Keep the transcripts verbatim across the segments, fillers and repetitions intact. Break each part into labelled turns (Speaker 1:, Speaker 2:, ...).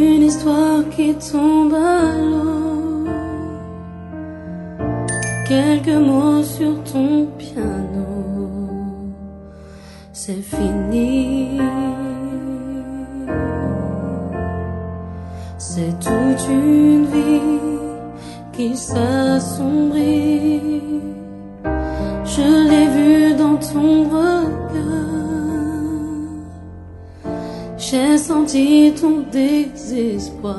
Speaker 1: une histoire qui tombe à l'eau. Quelques mots sur ton piano, c'est fini. C'est toute une vie qui s'assombrit. Je l'ai vu dans ton regard. J'ai senti ton désespoir.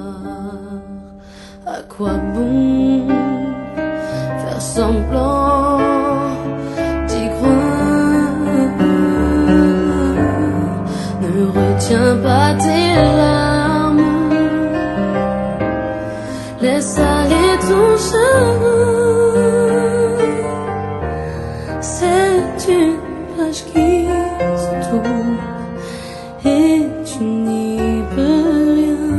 Speaker 1: À quoi bon faire semblant d'y croire? Ne retiens pas tes larmes, laisse aller ton chagrin. C'est une page qui se tourne et tu n'y peux rien.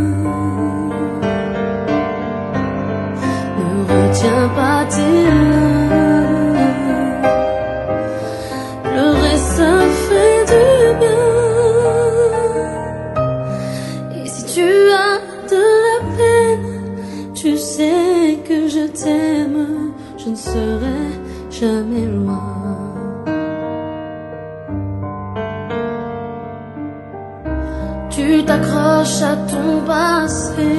Speaker 1: Ne retiens pas tes larmes, pleurer ça fait du bien. Et si tu as de la peine, tu sais que je t'aime, je ne serai jamais loin. Tu t'accroches à ton passé,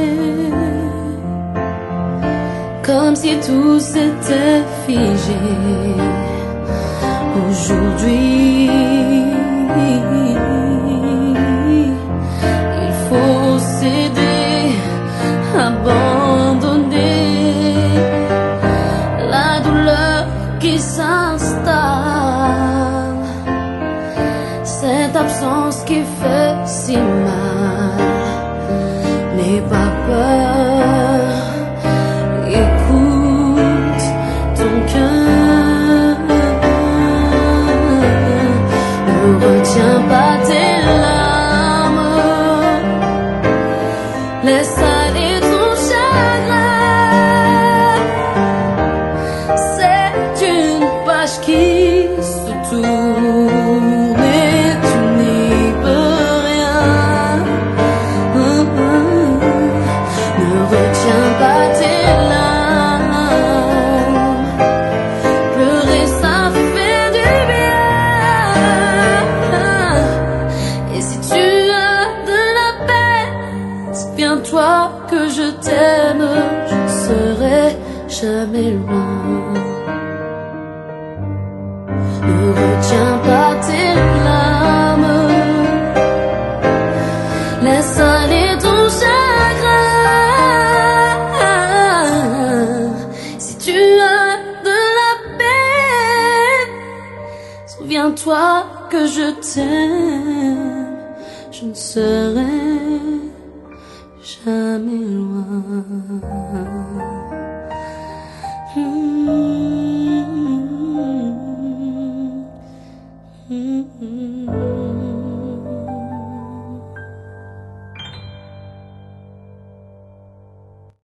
Speaker 1: comme si tout s'était figé. Aujourd'hui, il faut céder, abandonner la douleur qui s'installe, cette absence qui fait si mal. N'aie pas peur, écoute ton cœur. Ne retiens pas tes larmes, laisse aller ton chagrin. C'est une page qui se tourne et tu n'y peux rien. Ne retiens pas tes larmes, pleurer ça fait du bien. Et si tu as de la peine, souviens-toi que je t'aime, je ne serai jamais loin. Ne retiens pas tes larmes, laisse aller ton chagrin. Si tu as de la peine, souviens-toi que je t'aime, je ne serai jamais loin.